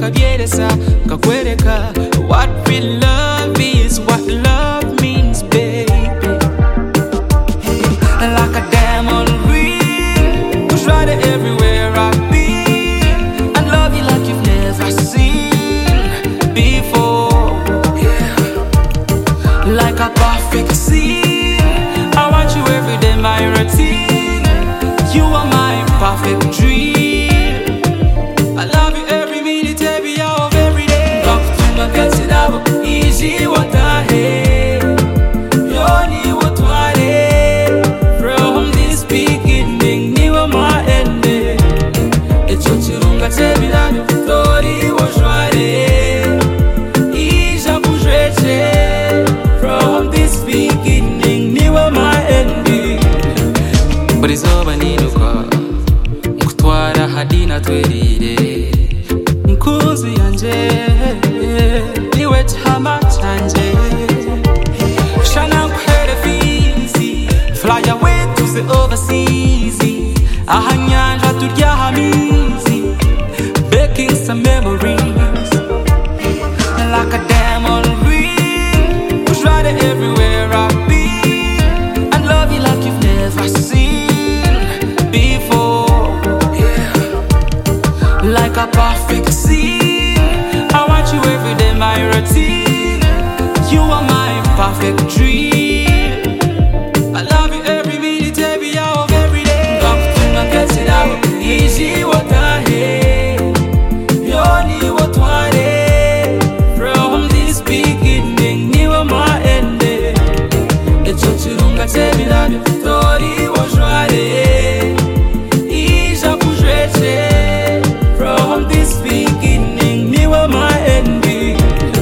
nkabyeresa nkakwereka what real love is, what love means, baby. Like a diamond ring, push right everywhere I've been, and love you like you've never seen before. Like a perfect scene, I want you every day, my routine. You are my perfect dream. I love you every minute, every hour of every day. Talk to my girls, it out easy, what I hate. Yoni, what I hate. From this beginning, you are my ending. It's your chirunga, tell me that you thought it was right. Ija bujreche. From this beginning, you are my ending. But it's over, ninuka nkutwara hadina twerire nkuzi yanje niwe chama chanje. Shana nkuhere fizi, fly away to the overseas. Ahanyanja turya hamizi, baking some memories. Like a diamond ring, push right everywhere I've been, and love you like you've never seen before. Like a perfect scene, I want you every day, my routine. You are my perfect dream. I love you every minute, every hour of every day. Love to not get it out easy, what I hate. Yoni, what I hate. From this beginning, you are my ending. It's your chirunga, tell me that you thought it was right. Ija bujreche. From this beginning, you are my ending.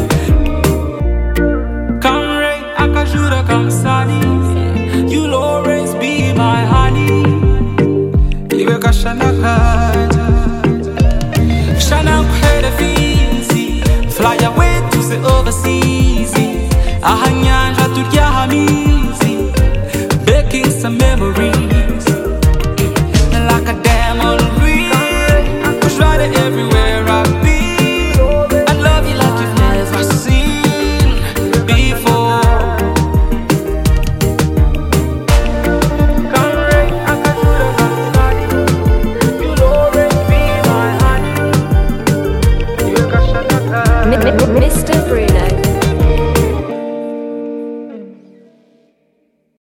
Come rain, akajura, come sunny, you'll always be my honey. Iwe kashana kaja, shana kuhere fizi, fly away to the overseas. Ahanyanja turya hamizi, baking some memories. Like a diamond ring, push right everywhere I've been, and love you like you've never seen before. Come rain, akajura, come sunny, you'll always be my honey. You kashana kaja. Mr. Bruno.